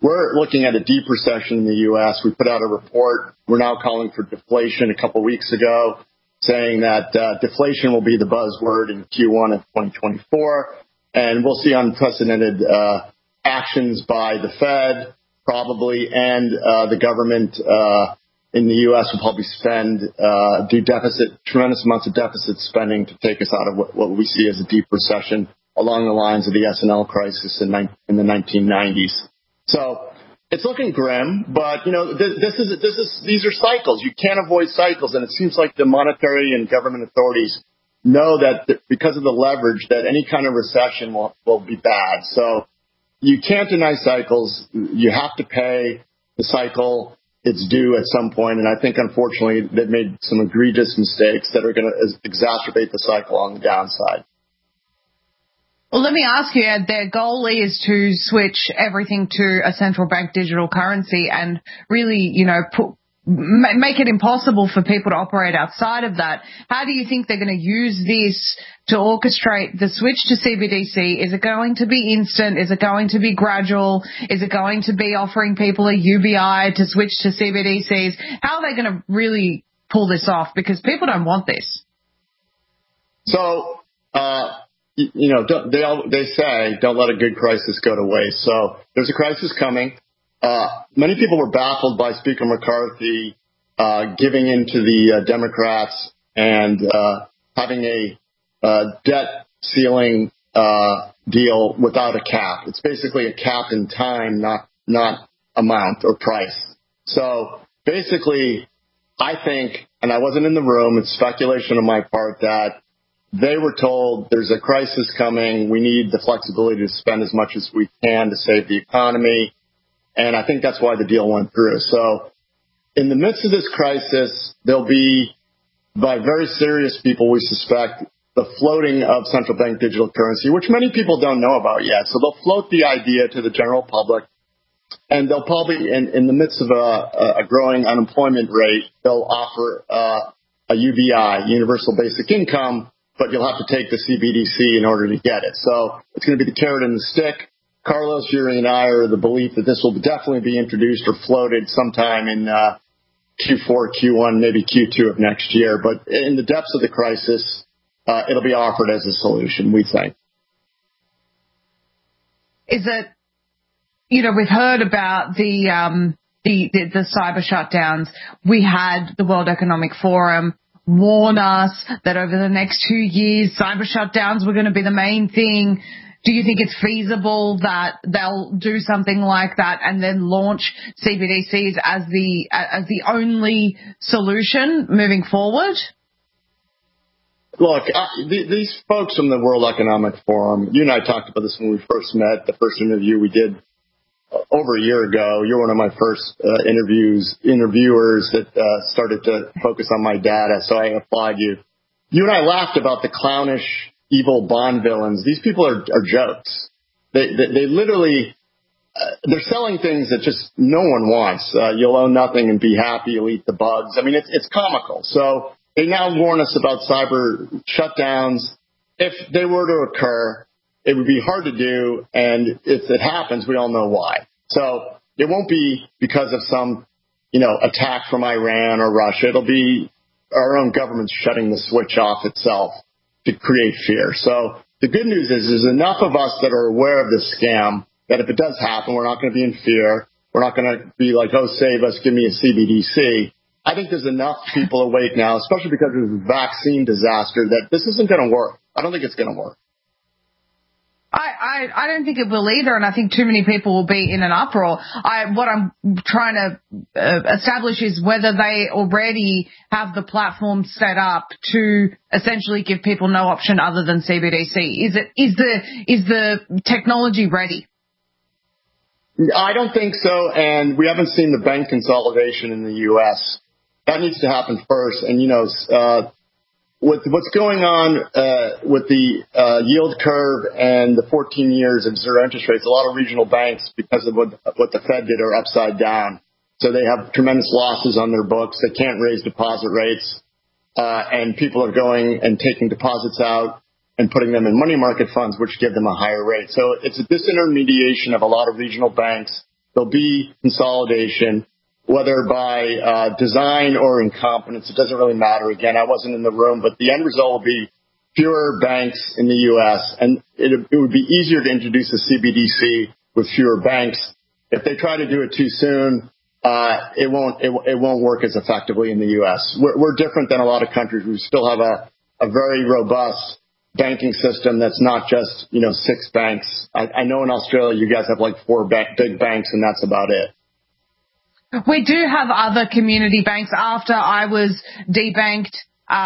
S3: we're looking at a deep recession in the U.S. We put out a report. We're now calling for deflation a couple weeks ago, saying that deflation will be the buzzword in Q1 of 2024. And we'll see unprecedented actions by the Fed, probably, and the government in the U.S. will probably do tremendous amounts of deficit spending to take us out of what we see as a deep recession along the lines of the S&L crisis in the 1990s. So it's looking grim, but these are cycles. You can't avoid cycles, and it seems like the monetary and government authorities know that because of the leverage that any kind of recession will be bad. So you can't deny cycles. You have to pay the cycle. It's due at some point, and I think, unfortunately, they've made some egregious mistakes that are going to exacerbate the cycle on the downside.
S2: Well, let me ask you, Ed, their goal is to switch everything to a central bank digital currency and really, make it impossible for people to operate outside of that. How do you think they're going to use this to orchestrate the switch to CBDC? Is it going to be instant? Is it going to be gradual? Is it going to be offering people a UBI to switch to CBDCs? How are they going to really pull this off? Because people don't want this.
S3: So, they say don't let a good crisis go to waste. So there's a crisis coming. Many people were baffled by Speaker McCarthy giving in to the Democrats and having a debt ceiling deal without a cap. It's basically a cap in time, not amount or price. So basically, I think, and I wasn't in the room, it's speculation on my part, that they were told there's a crisis coming. We need the flexibility to spend as much as we can to save the economy. And I think that's why the deal went through. So in the midst of this crisis, there'll be, by very serious people, we suspect, the floating of central bank digital currency, which many people don't know about yet. So they'll float the idea to the general public, and they'll probably, in the midst of a growing unemployment rate, they'll offer a UBI, Universal Basic Income, but you'll have to take the CBDC in order to get it. So it's going to be the carrot and the stick. Carlos, Yuri, and I are of the belief that this will definitely be introduced or floated sometime in Q4, Q1, maybe Q2 of next year. But in the depths of the crisis, it'll be offered as a solution, we think.
S2: Is it, we've heard about the cyber shutdowns. We had the World Economic Forum warn us that over the next 2 years, cyber shutdowns were going to be the main thing. Do you think it's feasible that they'll do something like that and then launch CBDCs as the only solution moving forward?
S3: Look, these folks from the World Economic Forum, you and I talked about this when we first met, the first interview we did over a year ago. You're one of my first interviewers that started to focus on my data, so I applaud you. You and I laughed about the clownish, evil bond villains. These people are jokes. They literally, they're selling things that just no one wants. You'll own nothing and be happy. You'll eat the bugs. I mean, it's comical. So they now warn us about cyber shutdowns. If they were to occur, it would be hard to do, and if it happens, we all know why. So it won't be because of some, attack from Iran or Russia. It'll be our own government shutting the switch off itself to create fear. So the good news is there's enough of us that are aware of this scam that if it does happen, we're not going to be in fear. We're not going to be like, oh, save us, give me a CBDC. I think there's enough people awake now, especially because of the vaccine disaster, that this isn't going to work. I don't think it's going to work.
S2: I don't think it will either, and I think too many people will be in an uproar. What I'm trying to establish is whether they already have the platform set up to essentially give people no option other than CBDC. Is the technology ready?
S3: I don't think so, and we haven't seen the bank consolidation in the U.S. That needs to happen first, and with what's going on with the yield curve and the 14 years of zero interest rates, a lot of regional banks, because of what the Fed did, are upside down. So they have tremendous losses on their books. They can't raise deposit rates, and people are going and taking deposits out and putting them in money market funds, which give them a higher rate. So it's a disintermediation of a lot of regional banks There'll be consolidation, whether by design or incompetence. It doesn't really matter. Again, I wasn't in the room, but the end result will be fewer banks in the U.S., and it would be easier to introduce a CBDC with fewer banks. If they try to do it too soon, it won't work as effectively in the U.S. We're different than a lot of countries. We still have a very robust banking system that's not just 6 banks. I know in Australia you guys have like 4 big banks, and that's about it.
S2: We do have other community banks. After I was debanked,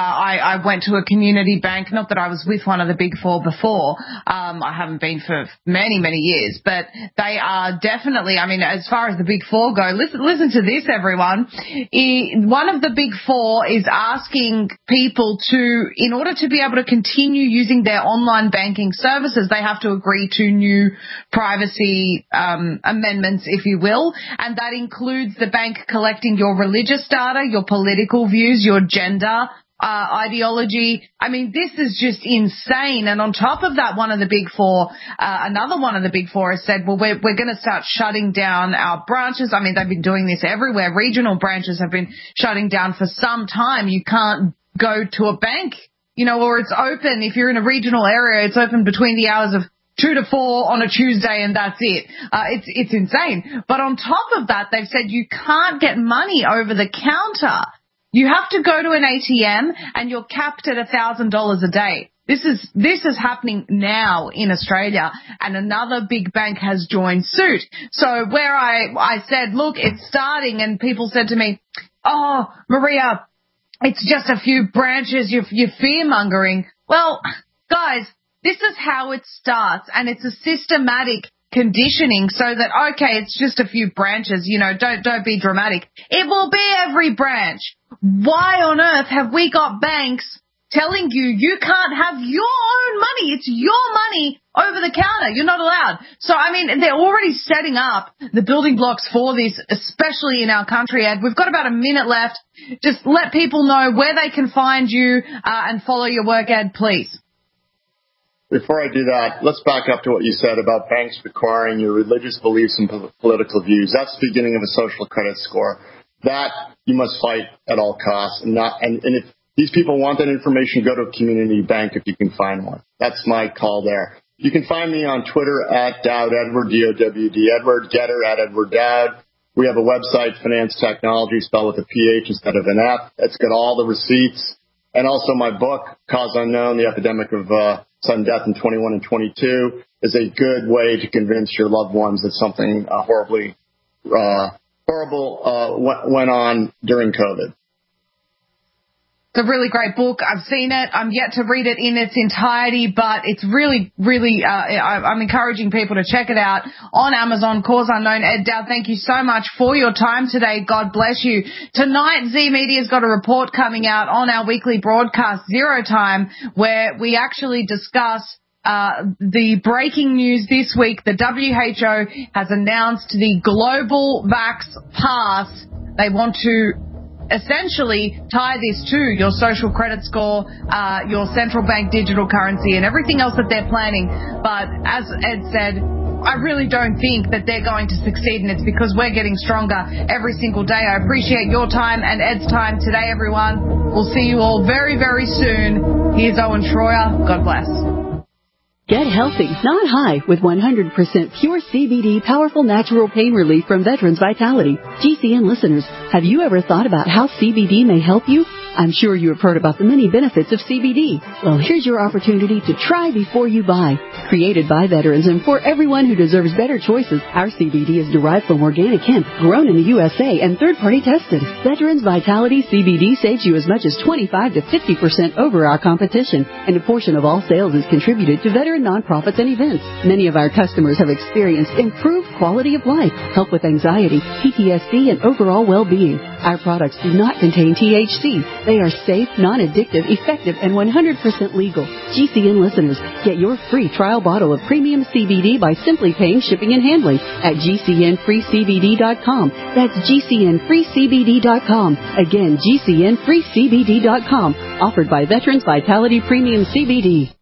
S2: I went to a community bank. Not that I was with one of the big 4 before. I haven't been for many, many years, but they are definitely, I mean, as far as the big 4 go, listen to this, everyone. One of the big 4 is asking people to, in order to be able to continue using their online banking services, they have to agree to new privacy amendments, if you will, and that includes the bank collecting your religious data, your political views, your gender, ideology. I mean, this is just insane. And on top of that, one of the big 4, another one of the big 4 has said, well, we're going to start shutting down our branches. I mean, they've been doing this everywhere. Regional branches have been shutting down for some time. You can't go to a bank, or it's open. If you're in a regional area, it's open between the hours of 2 to 4 on a Tuesday, and that's it. It's insane. But on top of that, they've said you can't get money over the counter. You have to go to an ATM, and you're capped at $1,000 a day. This is happening now in Australia, and another big bank has joined suit. So where I said, look, it's starting, and people said to me, oh, Maria, it's just a few branches, you're fear-mongering. Well, guys, this is how it starts, and it's a systematic conditioning so that, okay, it's just a few branches, don't be dramatic. It will be every branch. Why on earth have we got banks telling you can't have your own money? It's your money over the counter. You're not allowed. So, I mean, they're already setting up the building blocks for this, especially in our country, Ed. We've got about a minute left. Just let people know where they can find you and follow your work, Ed, please.
S3: Before I do that, let's back up to what you said about banks requiring your religious beliefs and political views. That's the beginning of a social credit score. That you must fight at all costs. And if these people want that information, go to a community bank if you can find one. That's my call there. You can find me on Twitter at Dowd Edward, D-O-W-D Edward, Getter at Edward Dowd. We have a website, Finance Technology, spelled with a P-H instead of an F. It's got all the receipts. And also my book, Cause Unknown, The Epidemic of Sudden Death in 21 and 22, is a good way to convince your loved ones that something horrible went on during COVID.
S2: It's a really great book. I've seen it. I'm yet to read it in its entirety, but it's really, really, I'm encouraging people to check it out on Amazon, Cause Unknown. Ed Dowd, thank you so much for your time today. God bless you. Tonight, Z Media's got a report coming out on our weekly broadcast, Zero Time, where we actually discuss the breaking news this week. The WHO has announced the Global Vax Pass. They want to essentially tie this to your social credit score, your central bank digital currency, and everything else that they're planning. But as Ed said, I really don't think that they're going to succeed, and it's because we're getting stronger every single day. I appreciate your time and Ed's time today, everyone. We'll see you all very, very soon. Here's Owen Schroyer. God bless.
S21: Get healthy, not high, with 100% pure CBD powerful natural pain relief from Veterans Vitality. GCN listeners, have you ever thought about how CBD may help you? I'm sure you have heard about the many benefits of CBD. Well, here's your opportunity to try before you buy. Created by veterans and for everyone who deserves better choices, our CBD is derived from organic hemp, grown in the USA, and third-party tested. Veterans Vitality CBD saves you as much as 25 to 50% over our competition, and a portion of all sales is contributed to veteran nonprofits and events. Many of our customers have experienced improved quality of life, help with anxiety, PTSD, and overall well-being. Our products do not contain THC. They are safe, non-addictive, effective, and 100% legal. GCN listeners, get your free trial bottle of premium CBD by simply paying shipping and handling at GCNFreeCBD.com. That's GCNFreeCBD.com. Again, GCNFreeCBD.com. Offered by Veterans Vitality Premium CBD.